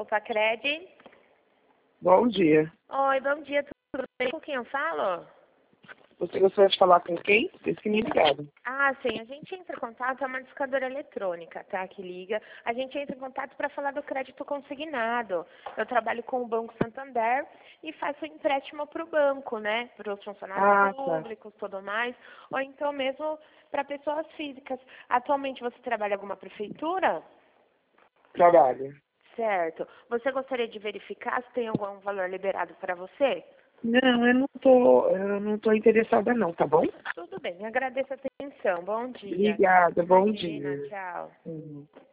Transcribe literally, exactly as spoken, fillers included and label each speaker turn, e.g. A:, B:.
A: Sacredi.
B: Bom dia.
A: Oi, bom dia, tudo bem? Com quem eu falo?
B: Você gostaria de falar com quem? Esse que me ligado.
A: Ah, sim, a gente entra em contato, é uma discadora eletrônica, tá, que liga. A gente entra em contato para falar do crédito consignado. Eu trabalho com o Banco Santander e faço empréstimo para o banco, né, para os funcionários
B: Ah, tá.
A: públicos, tudo mais, ou então mesmo para pessoas físicas. Atualmente você trabalha em alguma prefeitura?
B: Trabalho.
A: Certo. Você gostaria de verificar se tem algum valor liberado para você?
B: Não, eu não tô, eu não tô interessada não, tá bom?
A: Tudo bem, agradeço a atenção. Bom dia.
B: Obrigada, bom
A: Imagina,
B: dia.
A: tchau.
B: Uhum.